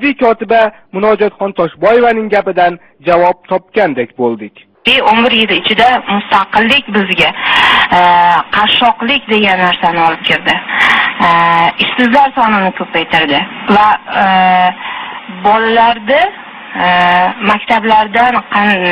moddiy kotiba Munojotxon Toshboyevaning gapidan javob topgandek bo'ldik. 11 yil ichida mustaqillik bizga qashshoqlik degan narsani olib kirdi. Ishsizlar sonini ko'paytirdi va bolalarni maktablardan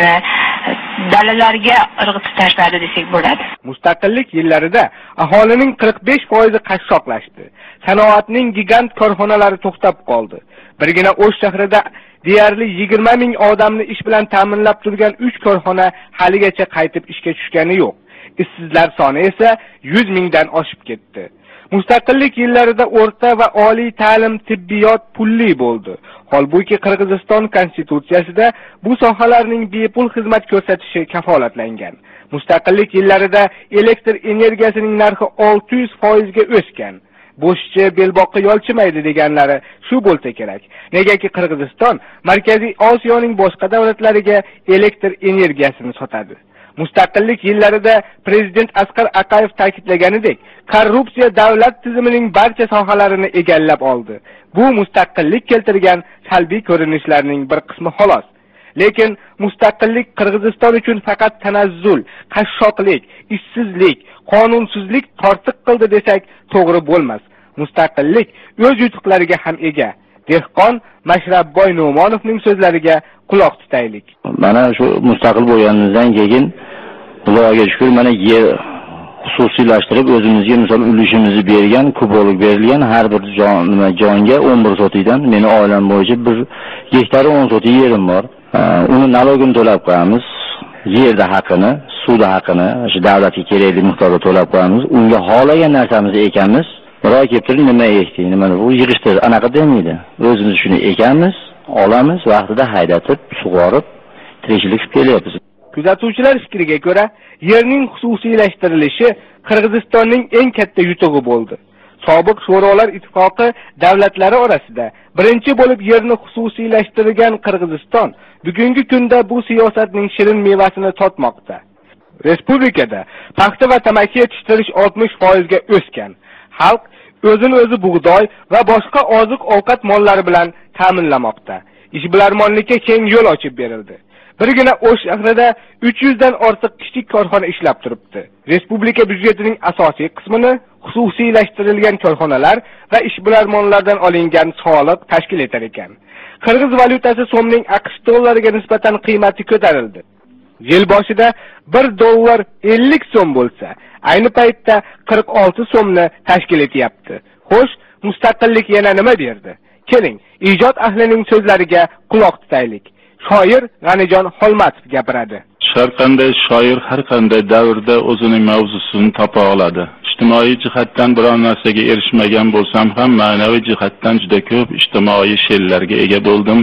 dalalarga irg'itib tashladi desak bo'ladi. Mustaqillik yillarida aholining 45% qashshoqlashdi. Sanoatning gigant korxonalari to'xtab qoldi. Birgina O'sh shahrida deyarli 20 ming odamni ish bilan ta'minlab turgan 3 korxona haligacha qaytib ishga tushgani yo'q. Ishsizlar soni esa 100 mingdan oshib ketdi. Mustaqillik yillarida o'rta va oliy ta'lim, tibbiyot pulli bo'ldi. Holbuki Qirg'iziston konstitutsiyasida bu sohalarning bepul xizmat ko'rsatishi kafolatlangan. Mustaqillik yillarida elektr energiyasining narxi 600% ga o'sgan. Bo'shchi belboqqa yolchimaydi deganlari shu bo'lsa kerak. Negaki Qirg'iziston Markaziy Osiyoning boshqa davlatlariga elektr energiyasini sotadi. Mustaqillik yillarida prezident Asqar Aqayev ta'kidlaganidek, korrupsiya davlat tizimining barcha sohalarini egallab oldi. Bu mustaqillik keltirgan salbiy ko'rinishlarning bir qismi xolos. Lekin mustaqillik Qirg'iziston uchun faqat tanazzul, qashshoqlik, ishsizlik, qonunsizlik tortiq qildi desak to'g'ri bo'lmas. Mustaqillik o'z yutuqlariga ham ega. Dehqon Mashrabboy No'monovning so'zlariga quloq tutaylik. Mana shu mustaqil bo'lganimizdan keyin Xudoga shukr, mana yer xususiylashtirib o'zimizga misol ulushimizni bergan, kubolik berilgan har bir jonga 11 sotidan meni oilam bo'yicha 1 gektar 10 soti yerim bor. Uni nalogini to'lab qo'yamiz. Yerda haqini, suvda haqini shu davlatga kerakli miqdorda to'lab qo'yamiz. Unga xohlagan narsamizni ekamiz. Birov kelib turib nima ekding, nima bu yig'ishtir, anaqa demaydi. O'zimiz shuni ekamiz, olamiz, vaqtida haydatib, sug'orib, tirikchilik qilib kelyapmiz. Kuzatuvchilar fikriga ko'ra, yerning xususiylashtirilishi Qirg'izistonning eng katta yutug'i bo'ldi. Sobiq Sho'rolar ittifoqi davlatlari orasida birinchi bo'lib yerni xususiylashtirgan Qirg'iziston bugungi kunda bu siyosatning shirin mevasini totmoqda. Respublikada paxta va tamaki yetishtirish 60% ga o'sgan. Xalq o'zini-o'zi bug'doy va boshqa oziq-ovqat mollari bilan ta'minlamoqda. Ishbilarmonlikka keng yo'l ochib berildi. Birgina O'sh shahrida 300 dan ortiq kichik korxona ishlab turibdi. Respublika byudjetining asosiy qismini xususiylashtirilgan korxonalar va ishbilarmonlardan olingan soliq tashkil etar ekan. Qirg'iz valyutasi so'mning AQSh dollariga nisbatan qiymati ko'tarildi. Yil boshida 1 dollar 50 so'm bo'lsa, ayni paytda 46 so'mni tashkil etyapti. Xo'sh, mustaqillik yana nima berdi? Keling, ijod ahlining so'zlariga quloq tutaylik. Shoir G'anijon Xolmatov gapiradi. Har qanday shoir har qanday davrda o'zining mavzusini topa oladi. Ijtimoiy jihatdan biror narsaga erishmagan bo'lsam ham, ma'naviy jihatdan juda ko'p ijtimoiy she'rlarga ega bo'ldim.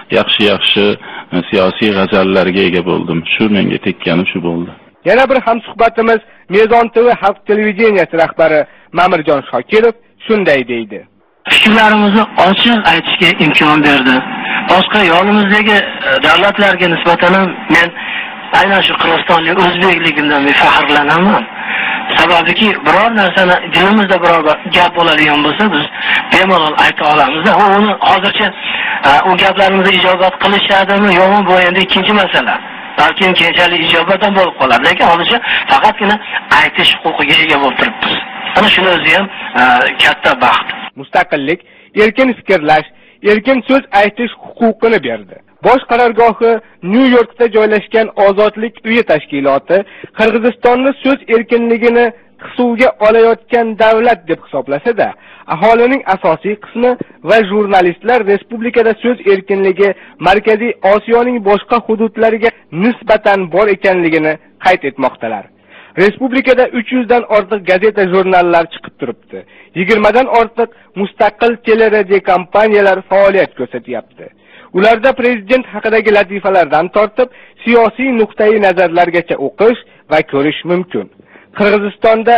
Yaxshi siyosiy g'azallarga ega bo'ldim. Shu menga tekkani shu bo'ldi. Yana bir hamsuhbatimiz Mezon TV xalq televideniyasi rahbari Mamirjon Shokirov shunday deydi. Fikrlarimizni ochiq aytishga imkon berdi. Boshqa yonimizdagi davlatlarga nisbatan men aynan shu Qirg'izistonlik o'zbekligimdan faxrlanaman. Sababiki biror narsani dilimizda biror gap bo'ladigan bo'lsa, biz bemalol ayta olamiz. Uni hozircha u gaplarimizni ijobat qilishadimi, yo'qmi bu endi ikkinchi masala. Balki keyinchalik ijobatdan bo'lib qolar, lekin hozircha faqatgina aytish huquqiga ega bo'lib turibmiz. Ana shuni o'zi ham katta baxt. Mustaqillik erkin fikrlash, erkin so'z aytish huquqini berdi. Bosh qarorgohi Nyu-Yorkda joylashgan Ozodlik uyi tashkiloti Qirg'izistonni so'z erkinligini hisobga olayotgan davlat deb hisoblasa-da, aholining asosiy qismi va jurnalistlar respublikada so'z erkinligi Markaziy Osiyoning boshqa hududlariga nisbatan bor ekanligini qayd etmoqdalar. Respublikada 300 dan ortiq gazeta, jurnallar chiqib turibdi. 20 dan ortiq mustaqil teleradio kompaniyalar faoliyat ko'rsatyapti. Ularda prezident haqidagi latifalardan tortib siyosiy nuqtai nazarlargacha o'qish va ko'rish mumkin. Qirg'izistonda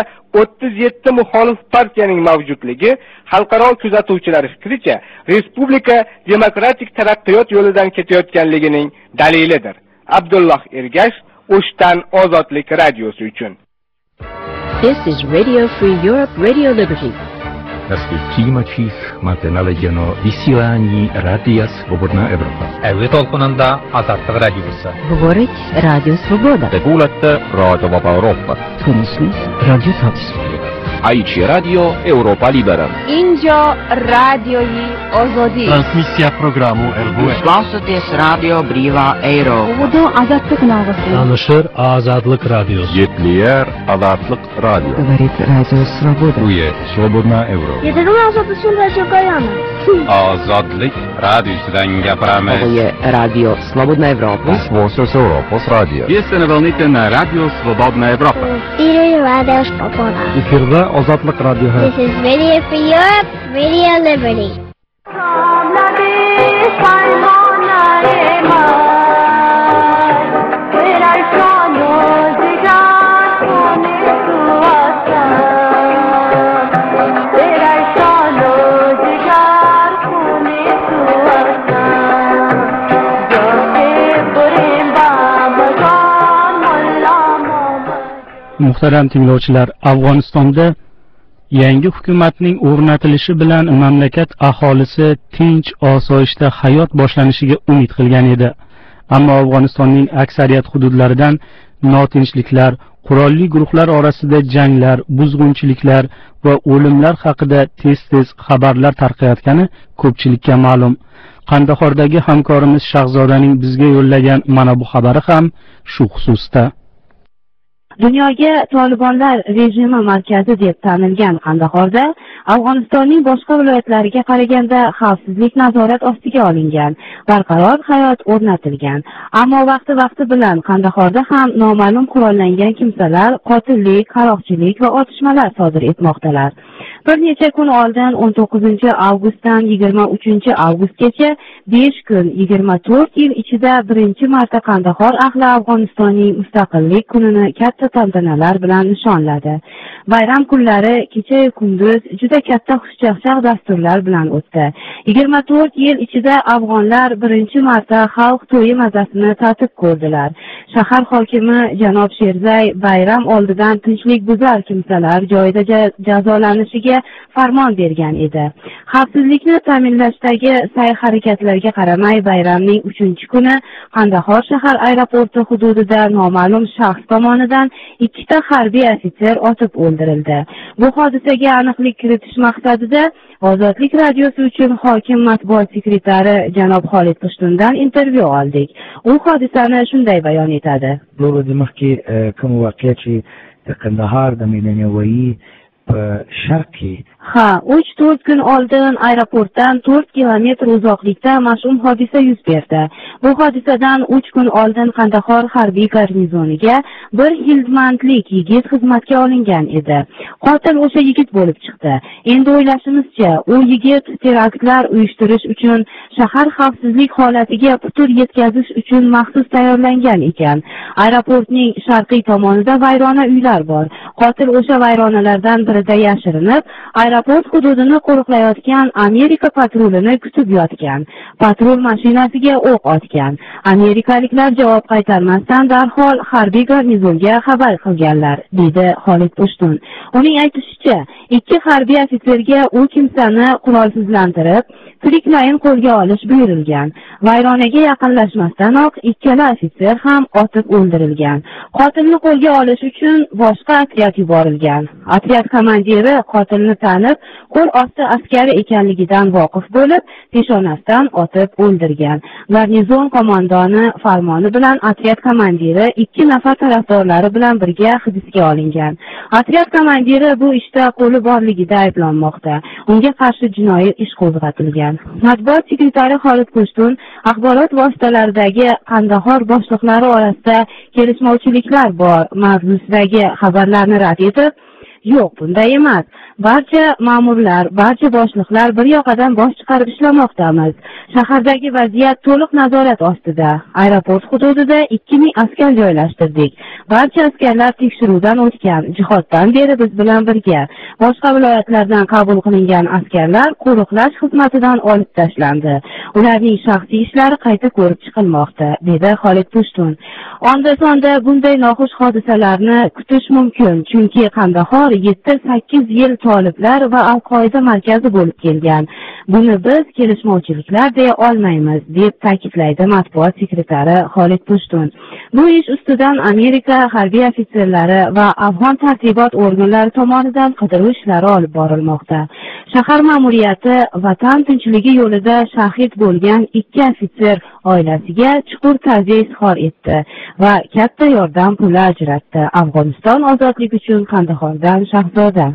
37 muxolif partiyaning mavjudligi xalqaro kuzatuvchilar fikricha respublika demokratik taraqqiyot yo'lidan ketayotganligining dalilidir. Abdulloh Ergash, O'shdan Ozodlik radiosi uchun. This is Radio Free Europe, Radio Liberty. Перспективмачис мантеналегено висіланні Радіо Свободна Європа. Әуе толқынында Азаттық радиосы. Говорить Радио Свобода. Те kuulete Raadio Vaba Euroopat. Tunnisnis Radio Satisfyer. Aici Radio Europa Libera. اینجا رادیوی آزادی. Trasmisja programu RBU. Klausāties Radio Brīvā Eiropa. Udu Azatlık Navası. Tanışır Azadlık Radyosu. Yetliyer Azatlık Radio. Говорит Радио Свобода. Uye Svobodna Evropa. Yedirim azadlık radyosu. Ozodlik radiosudan gapiramiz. Ovo Radio Slobodna Evropa. Vosos Europos Radio. Если на волните на Радио Свободна Европа. Студия Радио Свобода. Efirde Azadlık Radyosu. This is Radio for Europe, Radio Liberty. Muhtaram tinglovchilar, Afg'onistonda yangi hukumatning o'rnatilishi bilan mamlakat aholisi tinch, osoyishta hayot boshlanishiga umid qilgan edi. Ammo Afg'onistonning aksariyat hududlaridan notinchliklar, qurolli guruhlar orasida janglar, buzg'unchiliklar va o'limlar haqida tez-tez xabarlar tarqayotgani ko'pchilikka ma'lum. Qandahordagi hamkorimiz Shahzodaning bizga yo'llagan mana bu xabari ham shu xususda. Dunyoga Tolibonlar rejimi markazi deb tanilgan Qandahorda Afg'onistonning boshqa viloyatlariga qaraganda xavfsizlik nazorat ostiga olingan, barqaror hayot o'rnatilgan. Ammo vaqti bilan Qandahorda ham noma'lum qurollangan kimsalar qotillik, qaroqchilik va otishmalar sodir etmoqdalar. Bir necha kun oldin 19-avgustdan 23-avgustgacha 5 kun 24 yil ichida birinchi marta Qandahor ahli Afg'onistonning mustaqillik kunini katta tantanalar bilan nishonladi. Bayram kunlari kecha kunduz juda katta xushchaqchaq dasturlar bilan o'tdi. 24 yil ichida afg'onlar birinchi marta xalq to'yi mazasini tatib ko'rdilar. Shahar hokimi janob Sherzay bayram oldidan tinchlikbuzar kimsalar joyida jazolanishiga farmon bergan edi. Xavfsizlikni ta'minlashdagi sa'y-harakatlarga qaramay bayramning 3-kuni Qandahor shahar aeroporti hududida noma'lum shaxs tomonidan 2 ta harbiy ofitser otib o'ldirildi. Bu hodisaga aniqlik kiritish maqsadida Ozodlik radiosi uchun hokim matbuot sekretari janob Xolid Pushtundan intervyu oldik. U hodisani shunday bayon etadi. Demakki, ko'm voqeachi Qandahor da Medinavoyi sharqiy 3-4 kun oldin aeroportdan 4 kilometr uzoqlikda mash'um hodisa yuz berdi. Bu hodisadan 3 kun oldin Qandahor harbiy garnizoniga bir hildmandlik yigit xizmatga olingan edi. Qotil o'sha yigit bo'lib chiqdi. Endi o'ylashimizcha, u yigit teraktlar uyushtirish uchun shahar xavfsizlik holatiga putur yetkazish uchun maxsus tayyorlangan ekan. Aeroportning sharqiy tomonida vayrona uylar bor. Qotil o'sha vayronalardan birida yashirinib, aeroport hududini qo'riqlayotgan Amerika patrulini kutib yotgan. Patrul mashinasiga o'q otgan. Amerikaliklar javob qaytarmasdan darhol harbiy garnizonga xabar qilganlar, dedi Xolid Pushtun. Uning aytishicha, 2 harbiy ofitserga u kimsani qurolsizlantirib, tiriklayin qo'lga olish buyurilgan. Vayronaga yaqinlashmasdanoq ikkala ofitser ham otib o'ldirilgan. Qotilni qo'lga olish uchun boshqa otryad yuborilgan. Otryad komandiri qotilni tanib, qo'l osti askari ekanligidan voqif bo'lib, peshonasidan otib o'ldirgan. Garnizon qo'mondoni farmoni bilan otryad komandiri 2 nafar tarafdorlari bilan birga hibsga olingan. Otryad komandiri bu ishda qo'li borligida ayblanmoqda. Unga qarshi jinoiy ish qo'zg'atilgan. Matbuot sekretari Xolid Pushtun axborot vositalaridagi Qandahor boshliqlari orasida kelishmovchiliklar bor mavzusidagi xabarlarni rad etib, yo'q, bunday emas. Barcha ma'murlar, barcha boshliqlar bir yoqadan bosh chiqarib ishlamoqdamiz. Shahardagi vaziyat to'liq nazorat ostida. Aeroport hududida 2000 askar joylashtirdik. Barcha askarlar tekshiruvdan o'tgan. Jihoddan beri biz bilan birga. Boshqa viloyatlardan qabul qilingan askarlar qo'riqlash xizmatidan olib tashlandi. Ularning shaxsiy ishlari qayta ko'rib chiqilmoqda, dedi Xolid Pushtun. Onda-sonda bunday noxush hodisalarni kutish mumkin, chunki Qandahor 7-8 yil toliblar va Al-Qoida markazi bo'lib kelgan. Buni biz kelishmovchiliklar deya olmaymiz, deb ta'kidlaydi matbuot sekretari Xolid Pushtun. Bu ish ustidan Amerika harbiy ofitserlari va afg'on tartibot organlari tomonidan qidiruv ishlari olib borilmoqda. Shahar ma'muriyati vatan tinchligi yo'lida shahid bo'lgan 2 ofitser oilasiga chuqur ta'ziya izhor etdi va katta yordam puli ajratdi. Afg'oniston ozodlik uchun Qandahordan Shahzoda.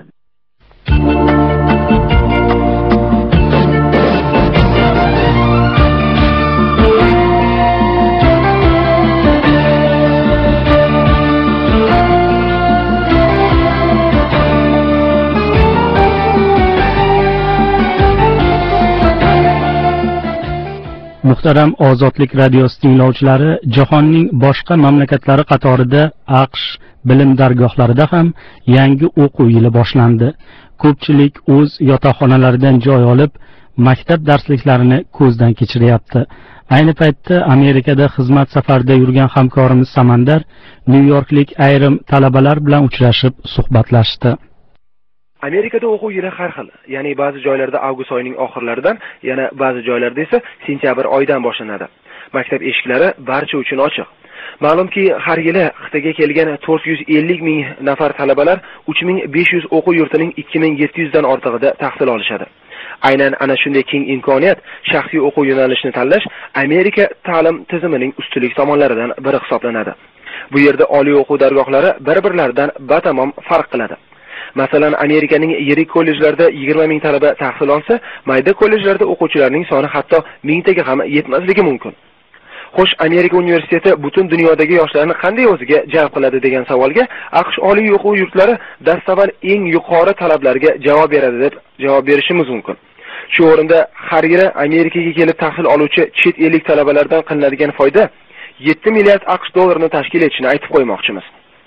Muhtaram Ozodlik radiosi tinglovchilari, jahonning boshqa mamlakatlari qatorida AQSh bilim dargohlarida ham yangi o'quv yili boshlandi. Ko'pchilik o'z yotoqxonalaridan joy olib, maktab darsliklarini ko'zdan kechiryapti. Ayni paytda Amerikada xizmat safarida yurgan hamkorimiz Samandar Nyu-Yorklik ayrim talabalar bilan uchrashib suhbatlashdi. Amerikada o'quv yili har xil. Ya'ni ba'zi joylarda avgust oyining oxirlaridan, yana ba'zi joylarda esa sentyabr oyidan boshlanadi. Maktab eshiklari barcha uchun ochiq. Ma'lumki, har yili Xitoyga kelgan 450 ming nafar talabalar 3500 o'quv yurtining 2700 dan ortig'ida tahsil olishadi. Aynan ana shunday keng imkoniyat, shaxsiy o'quv yo'nalishini tanlash Amerika ta'lim tizimining ustunlik tomonlaridan biri hisoblanadi. Bu yerda oliy o'quv dargohlari bir-birlaridan batamom farq qiladi. Masalan, Amerikaning yirik kollejlarida 20 ming talaba tahsil olsa, mayda kollejlarda o'quvchilarning soni hatto 1000 taga ham yetmasligi mumkin. Xo'sh, Amerika universiteti butun dunyodagi yoshlarni qanday o'ziga jalb qiladi degan savolga AQSh oliy o'quv yurtlari dastavval eng yuqori talablarga javob beradi deb javob berishimiz mumkin. Shu o'rinda har yili Amerikaga kelib tahsil oluvchi chet ellik talabalardan qilinadigan foyda 7 milliard AQSh dollarini tashkil etishini aytib qo'ymoqchimiz.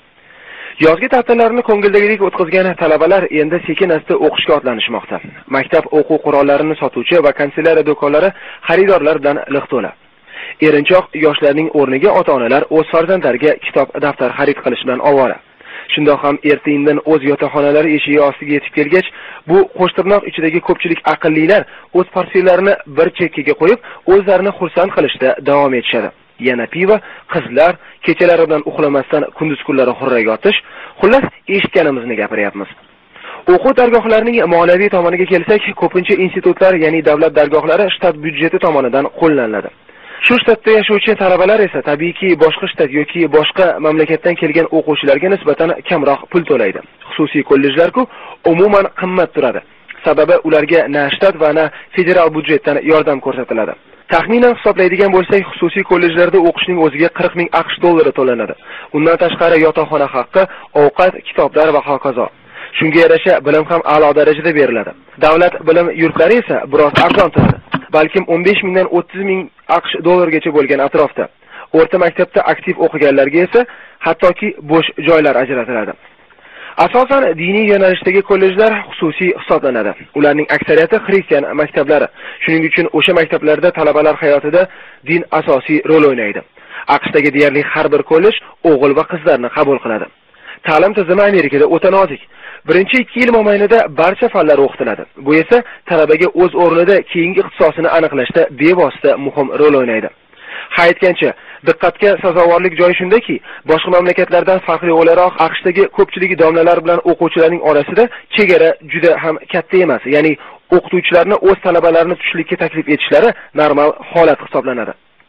Yozgi ta'tillarni ko'ngildagidek o'tkazgan talabalar endi sekin-asta o'qishga otlanishmoqda. Maktab o'quv qurollarini sotuvchi va kanselyariya do'konlari xaridorlar bilan liq to'la. Erinchoq yoshlarning o'rniga ota-onalar o'z farzandlariga kitob, daftar xarid qilish bilan ovora. Shundoq ham erta-indin o'z yotoqxonalari eshigi ostiga yetib kelgach, bu qo'shtirnoq ichidagi ko'pchilik aqllilar o'z portfellarini bir chekkaga qo'yib, o'zlarini xursand qilishda davom etishadi. Yana piva, qizlar, kechalari bilan uxlamasdan kunduz kunlari hurraga otish, xullas eshitganimizni gapiryapmiz. O'quv dargohlarining moliyaviy tomoniga kelsak, ko'pincha institutlar, ya'ni davlat dargohlari shtat byudjeti tomonidan qo'llaniladi. Shu shtatda yashovchi talabalar esa tabiiyki boshqa shtat yoki boshqa mamlakatdan kelgan o'quvchilarga nisbatan kamroq pul to'laydi. Xususiy kollejlar-ku umuman qimmat turadi. Sababi ularga na shtat va na federal byudjetdan yordam ko'rsatiladi. Taxminan hisoblaydigan bo'lsak, xususiy kollejlarda o'qishning o'ziga 40 ming AQSh dollari to'lanadi. Undan tashqari yotoqxona haqqi, ovqat, kitoblar va hokazo. Shunga yarasha bilim ham a'lo darajada beriladi. Davlat bilim yurtlari esa biroz arzon turadi. Balkim 15 mingdan 30 ming AQSh dollargacha bo'lgan atrofda. O'rta maktabda aktiv o'qiganlarga esa hattoki bo'sh joylar ajratiladi. Asosan diniy yo'nalishdagi kollejlar xususiy hisoblanadi. Ularning aksariyati xristian maktablari. Shuning uchun o'sha maktablarda talabalar hayotida din asosiy rol o'ynaydi. AQShdagi deyarli har bir kollej o'g'il va qizlarni qabul qiladi. Ta'lim tizimi Amerikada o'ta nozik. Birinchi 2 yil mobaynida barcha fanlar o'qitiladi. Bu esa talabaga o'z o'rnida keyingi ixtisosini aniqlashda bevosita muhim rol o'ynaydi. Ha aytgancha, diqqatga sazovorlik joyi shundaki, boshqa mamlakatlardan farqli o'laroq AQShdagi ko'pchilik domlalar bilan o'quvchilarning orasida chegara juda ham katta emas. Ya'ni o'qituvchilarni o'z talabalarini tushlikka taklif etishlari normal holat hisoblanadi.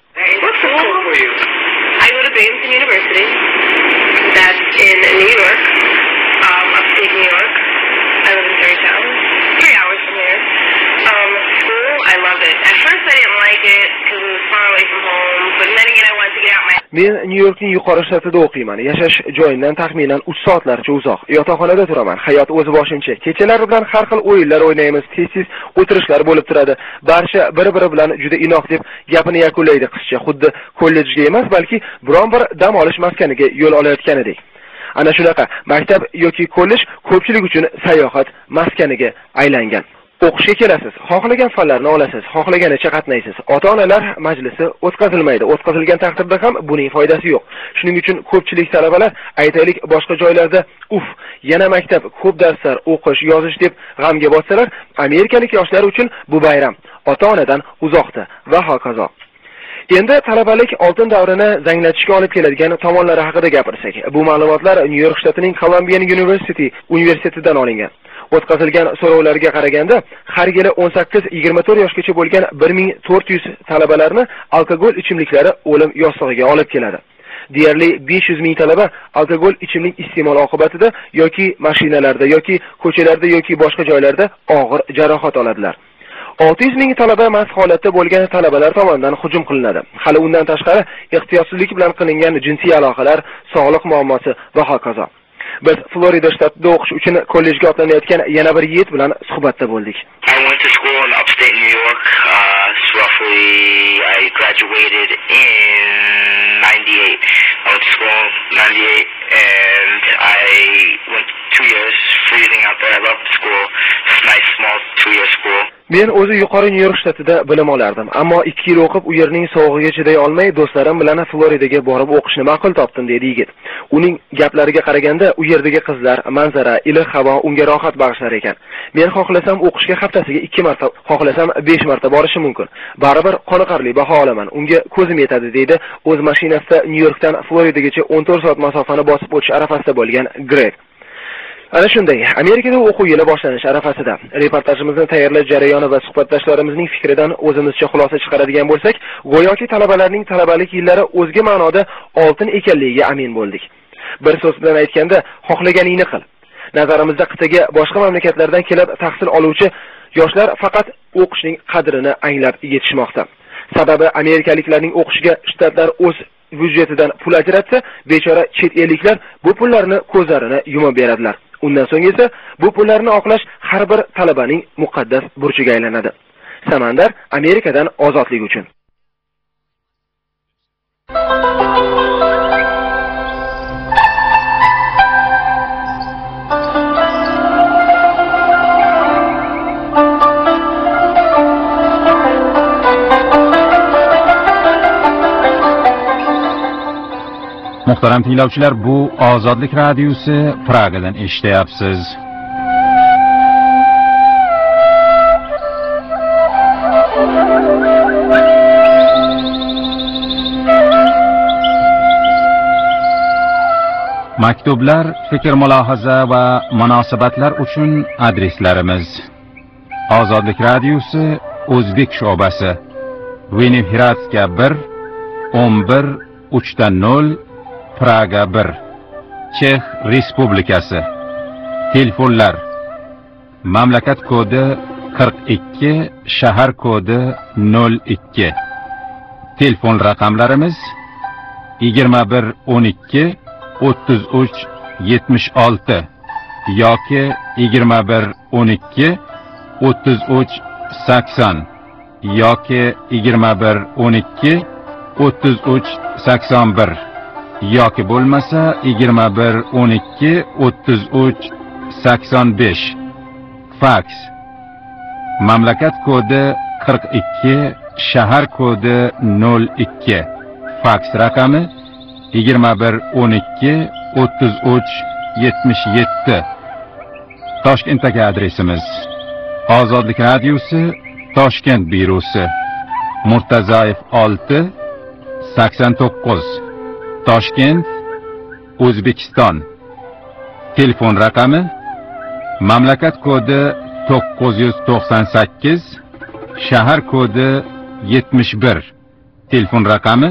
I go to Binghamton University. That's in New York, upstate New York. I live in Georgetown, 3 hours from here. School, I love it. At first I didn't like it because it was far away from home, but then again I wanted to get out my... Men Nyu-Yorkning yuqori shtatida o'qiyman. Yashash joyimdan taxminan 3 soatlarcha uzoq. Yotoqxonada turaman. Hayot o'zi boshimcha. Kechalar bilan har xil o'yinlar o'ynaymiz, tez-tez o'tirishlar bo'lib turadi. Barcha bir-biri bilan juda inoq deb gapini yakunlaydi qizcha. Xuddi kollejga emas, balki biron bir dam olish maskaniga yo'l olayotganidek. Ana shunaqa maktab yoki kollej ko'pchilik uchun sayohat maskaniga aylangan. O'qishga kelasiz, xohlagan fanlarni olasiz, xohlaganicha qatnaysiz. Ota-onalar majlisi o'tkazilmaydi. O'tkazilgan taqdirda ham buning foydasi yo'q. Shuning uchun ko'pchilik talabalar, aytaylik, boshqa joylarda yana maktab, ko'p darslar, o'qish, yozish deb g'amga botsalar, amerikalik yoshlar uchun bu bayram ota-onadan uzoqda va hokazo. Endi talabalik oltin davrini zanglatishga olib keladigan tomonlari haqida gapirsak, bu ma'lumotlar New York shtatining Columbia universitetidan olingan. O'tkazilgan so'rovlarga qaraganda, har yili 18-24 yoshgacha bo'lgan 1400 talabalarni alkogol ichimliklari o'lim yostig'iga olib keladi. Deyarli 500 ming talaba alkogol ichimlik iste'moli oqibatida yoki mashinalarda yoki ko'chalarda yoki boshqa joylarda og'ir jarohat oladilar. 600 ming talaba mast holatda bo'lgan talabalar tomonidan hujum qilinadi. Hali undan tashqari ehtiyotsizlik bilan qilingan jinsiy aloqalar, sog'liq muammosi va hokazo. Biz Florida shtatida o'qish uchun kollejga otlanayotgan yana bir yigit bilan suhbatda bo'ldik. I went to school in upstate New York. I graduated in 98. I went to school in 98 and I went 2 years freezing out there. I loved school. It's a nice small 2-year school. Men o'zi yuqori New York shtatida bilim olardim, ammo 2 yil o'qib u yerning sovug'iga chiday olmay, do'stlarim bilan Floridaga borib o'qishni ma'qul topdim, dedi yigit. Uning gaplariga qaraganda, u yerdagi qizlar, manzara, iliq havo unga rohat bag'ishlar ekan. Men xohlasam o'qishga haftasiga 2 marta, xohlasam 5 marta borishim mumkin. Baribir qoniqarli baho olaman. Unga ko'zim yetadi, deydi o'z mashinasida New Yorkdan Floridagacha 14 soat masofani bosib o'tish arafasida bo'lgan Greg. Ana shunday, Amerikada o'quv yili boshlanish arafasida. Reportajimizni tayyorlash jarayoni va suhbatdoshlarimizning fikridan o'zimizcha xulosa chiqaradigan bo'lsak, go'yoki talabalarning talabalik yillari o'zga ma'noda oltin ekanligiga amin bo'ldik. Bir so'z bilan aytganda, xohlaganingni qil. Nazarimizda qit'aga boshqa mamlakatlardan kelib tahsil oluvchi yoshlar faqat o'qishning qadrini anglab yetishmoqda. Sababi amerikaliklarning o'qishiga shtatlar o'z byudjetidan pul ajratsa, bechora chet elliklar bu pullarni ko'zlarini yumib beradilar. Undan so'ng esa bu pullarni oqlash har bir talabaning muqaddas burchiga aylanadi. Samandar Amerikadan ozodlik uchun. Muhtaram tinglovchilar, bu Ozodlik radiosi Pragadan eshityapsiz. Maktublar, fikr, mulohaza va munosabatlar uchun adreslarimiz: Ozodlik radiosi O'zbek sho'basi, Venevhradska 1 11 3.0 Praga 1, Chex Respublikasi. Telefonlar: mamlakat kodi 42, shahar kodi 02. Telefon raqamlarimiz 21 12 33 76 yoki 21 12 33 80 yoki 21 12 33 81 yoki bo'lmasa 21 12 33 85. Fax: mamlakat kodi 42, shahar kodi 02. Fax raqami 21 12 33 77. Toshkentdagi adresimiz: Ozodlik radiosi, Toshkent byurosi, Murtazayev 6 89, Toshkent, O'zbekiston. Telefon raqami: mamlakat kodi 998, shahar kodi 71. Telefon raqami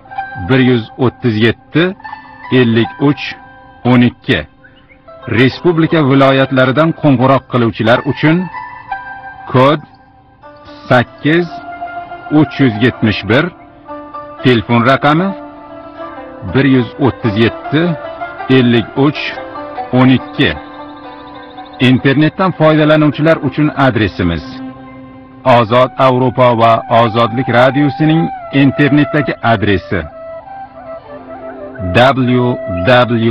137 53 12. Respublika viloyatlaridan qo'ng'iroq qiluvchilar uchun kod 8 371. Telefon raqami 137 53 12. Internetdan foydalanuvchilar uchun adresimiz: Ozod Avropa va Ozodlik radiosining internetdagi adresi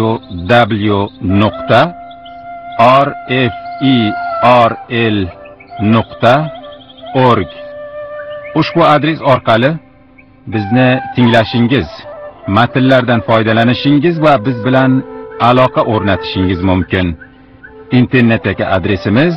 www.rferl radio.org. Ushbu adres orqali bizni tinglashingiz, matnlardan foydalanishingiz va biz bilan aloqa o'rnatishingiz mumkin. Internetdagi adresimiz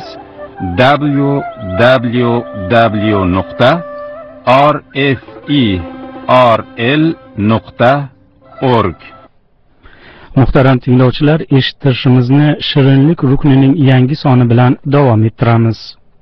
www.rferl.org. Muhtaram tinglovchilar, eshittirishimizni Shirinlik ruknining yangi soni bilan davom ettiramiz.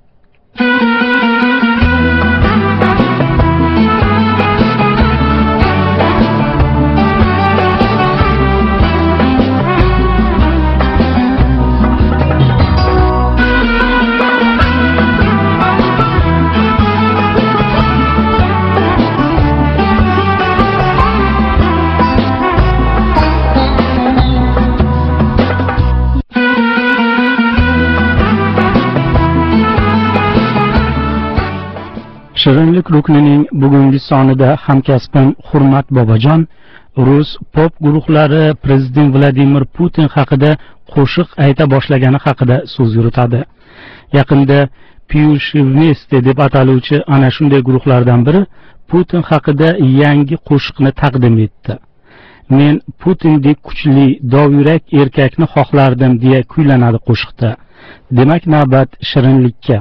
Shirinlik ruknining bugungi sonida hamkasbim Hurmat Bobojon Rus pop guruhlari prezident Vladimir Putin haqida qo'shiq ayta boshlagani haqida so'z yuritadi. Yaqinda Pyushevmeste deb ataluvchi ana shunday guruhlardan biri Putin haqida yangi qo'shiqni taqdim etdi. Men Putindek kuchli, dovyurak erkakni xohlardim deya kuylanadi qo'shiqda. Demak, navbat shirinlikka.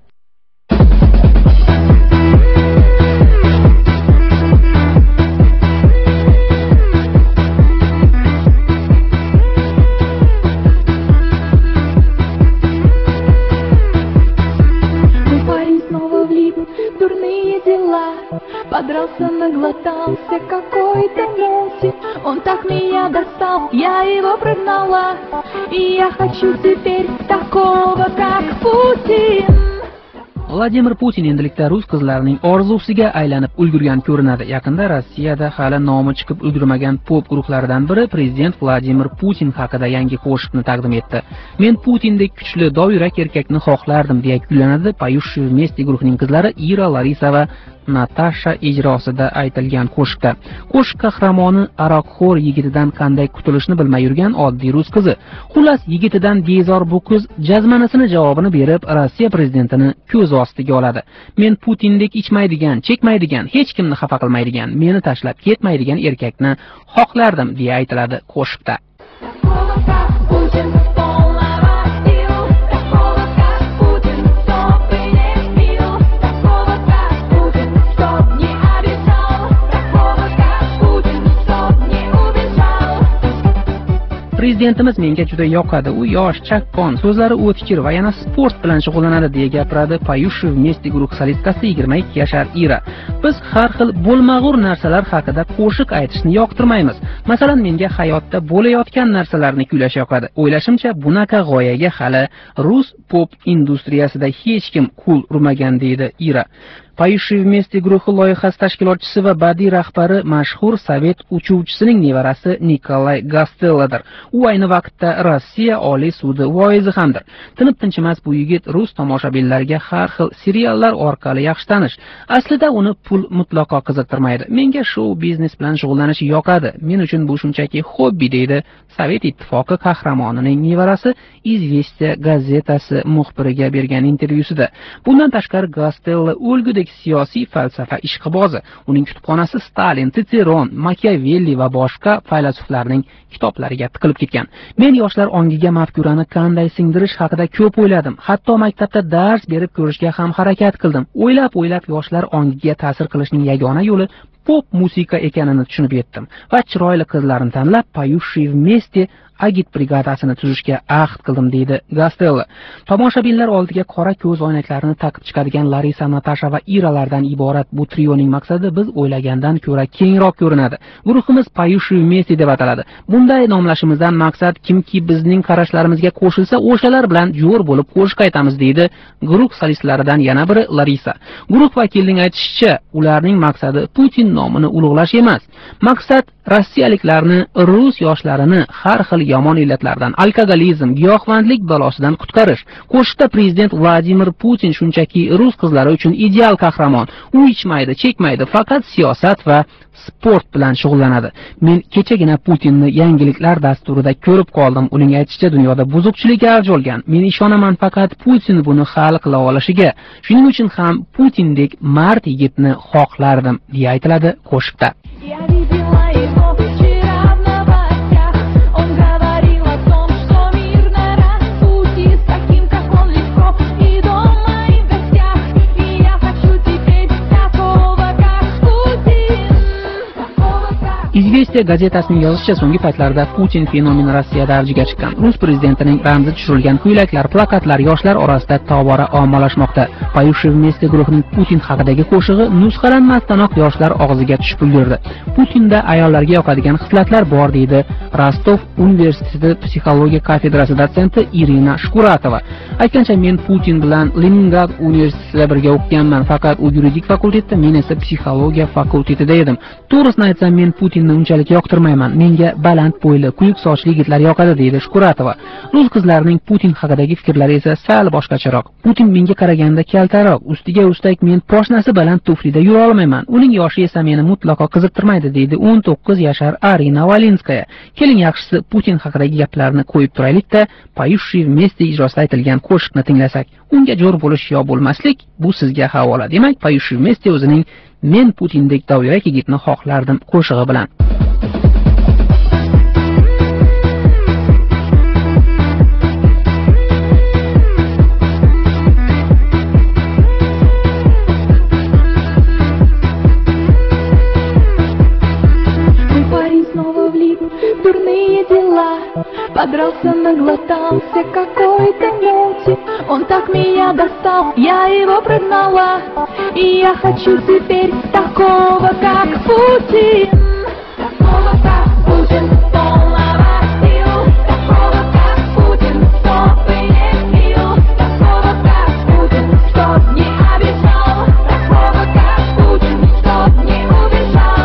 Подрался, наглотался какой-то мути. Он так меня достал, я его прогнала. И я хочу теперь такого, как Путин. Vladimir Putin endilikda rus qizlarining orzusiga aylanib ulgurgan ko'rinadi. Yaqinda Rossiyada hali nomi chiqib ulgurmagan pop guruhlaridan biri prezident Vladimir Putin haqida yangi qo'shiqni taqdim etdi. Men Putindek kuchli, dovyurak erkakni xohlardim deya kuylanadi Pyushevmeste guruhining qizlari Ira, Larisa va Natasha ijrosida aytilgan qo'shiqda. Qo'shiq qahramoni aroqxo'r yigitidan qanday qutulishni bilmay yurgan oddiy rus qizi. Xullas, yigitidan bezor bu qiz jazmanasini javobini berib, Rossiya prezidentini ko'z ostiga oladi. Men Putindek ichmaydigan, chekmaydigan, hech kimni xafa qilmaydigan, meni tashlab ketmaydigan erkakni xohlardim deya aytiladi qo'shiqda. Prezidentimiz menga juda yoqadi. U yosh, chaqqon, so'zlari o'tkir va yana sport bilan shug'ullanadi deya gapiradi Pyushevmeste guruh solistkasi 22 yashar Ira. Biz har xil bo'lmag'ur narsalar haqida qo'shiq aytishni yoqtirmaymiz. Masalan, menga hayotda bo'layotgan narsalarni kuylash yoqadi. O'ylashimcha, bunaqa g'oyaga hali rus pop industriyasida hech kim qo'l urmagan deydi Ira. Pyushevmeste guruhi loyihasi tashkilotchisi va badiiy rahbari mashhur sovet uchuvchisining nevarasi Nikolay Gastelladir. U ayni vaqtda Rossiya Oliy sudi voizi hamdir. Tinib tinchimas bu yigit rus tomoshabinlariga har xil seriallar orqali yaxshi tanish. Aslida uni pul mutlaqo qiziqtirmaydi. Menga shou biznes bilan shug'ullanish yoqadi. Men uchun bu shunchaki hobbi deydi Sovet ittifoqi qahramonining nevarasi Izvestiya gazetasi muxbiriga bergan intervyusida. Bundan tashqari Gastella o'lgudek siyosiy falsafa ishqibozi. Uning kutubxonasi Stalin, Titseron, Machiavelli va boshqa faylasuflarning kitoblariga tiqilib ketgan. Men yoshlar ongiga mafkurani qanday singdirish haqida ko'p o'yladim. Hatto maktabda dars berib ko'rishga ham harakat qildim. O'ylab yoshlar ongiga ta'sir qilishning yagona yo'li pop musiqa ekanini tushunib yetdim va chiroyli qizlarni tanlab Pyushevmeste agit brigadasini tuzishga ahd qildim deydi Gastella. Tomoshabinlar oldiga qora ko'z oynaklarini taqib chiqadigan Larisa, Natasha va Iralardan iborat bu trioning maqsadi biz o'ylagandan ko'ra kengroq ko'rinadi. Guruhimiz Pyushevmeste deb ataladi. Bunday nomlashimizdan maqsad kimki bizning qarashlarimizga qo'shilsa, o'shalar bilan jo'r bo'lib qo'shiq aytamiz deydi guruh solistlaridan yana biri Larisa. Guruh vakilining aytishicha, ularning maqsadi Putin nomini ulug'lash emas. Maqsad Rossiya rossiyaliklarni, rus yoshlarini har xil yomon illatlardan, alkogolizm, giyohvandlik balosidan qutqarish. Qo'shiqda prezident Vladimir Putin shunchaki rus qizlari uchun ideal qahramon. U ichmaydi, chekmaydi, faqat siyosat va sport bilan shug'ullanadi. Men kechagina Putinni yangiliklar dasturida ko'rib qoldim. Uning aytishicha, dunyoda buzuqchilik avj olgan. Men ishonaman faqat Putin buni hal qila olishiga. Shuning uchun ham Putindek mard yigitni xohlardim, deya aytiladi qo'shiqda. Izvestiya gazetasining yozishicha, so'nggi paytlarda Putin fenomeni Rossiyada avjiga chiqqan. Rus prezidentining ramzi tushirilgan ko'ylaklar, plakatlar yoshlar orasida tobora ommalashmoqda. Poyushi vmesте guruhining Putin haqidagi qo'shig'i nusxalanmasdanoq yoshlar og'ziga tushib ulgurdi. Putinda ayollarga yoqadigan xislatlar bor, deydi Rostov universiteti psixologiya kafedrasi dotsenti Irina Shkuratova. Aytgancha, men Putin bilan Leningrad universitetida birga o'qiganman, faqat u yuridik fakultetda, men esa psixologiya fakultetida edim. To'g'risini aytsam, men Putinni unchalik yoqtirmayman. Menga baland bo'yli, quyuq sochli yigitlar yoqadi, deydi Shkuratova. Rus qizlarining Putin haqidagi fikrlari esa sal boshqacharoq. Putin menga qaraganda kaltaroq, ustiga ustak men poshnasi baland tuflida yura olmayman. Uning yoshi esa meni mutlaqo qiziqtirmaydi, deydi 19 yashar Arina Valinskaya. Keling, yaxshisi Putin haqidagi gaplarni qo'yib turaylik-da, Poyushi vmesте ijrosida aytilgan qo'shiqni tinglasak. Unga jo'r bo'lish yo bo'lmaslik, bu sizga havola. Demak, Poyushi vmesте o'zining Men Putindek dovyurak yigitni xohlardim qo'shig'i bilan. Дурные дела, подрался, наглотался какой-то мути. Он так меня достал, я его прогнала, и я хочу теперь такого, как Путин. Такого, как Путин, полного сил. Такого, как Путин, чтобы не пил. Такого, как Путин, чтоб не обижал. Такого, как Путин, чтоб не убежал.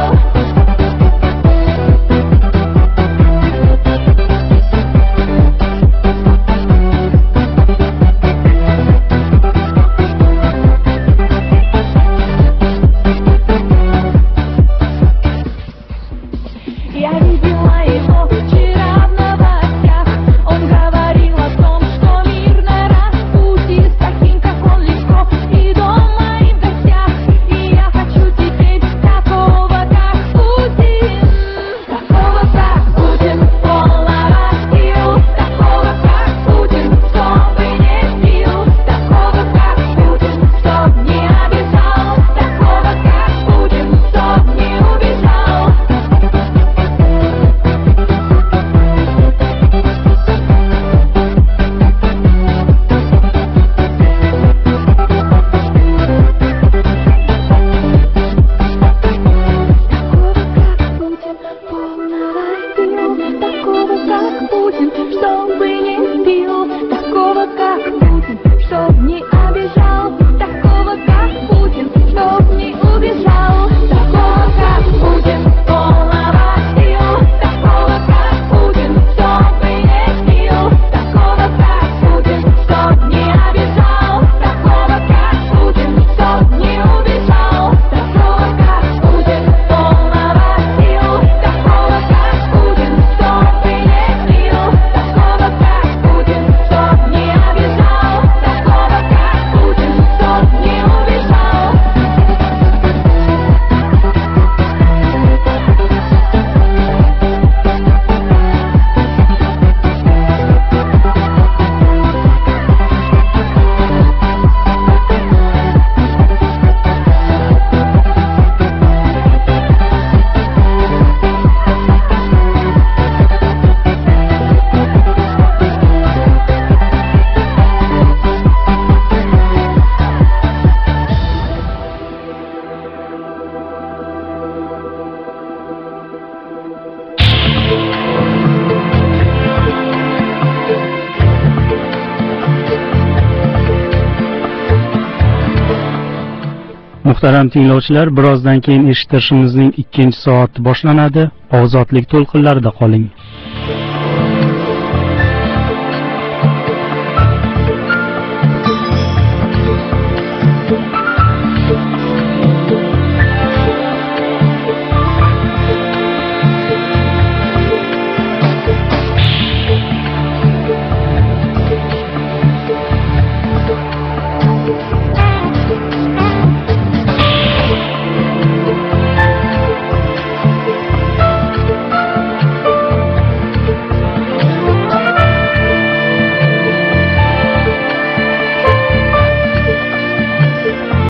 Muhtaram tinglovchilar, birozdan keyin eshittirishimizning 2-soati boshlanadi. Ozodlik to'lqinlarida qoling.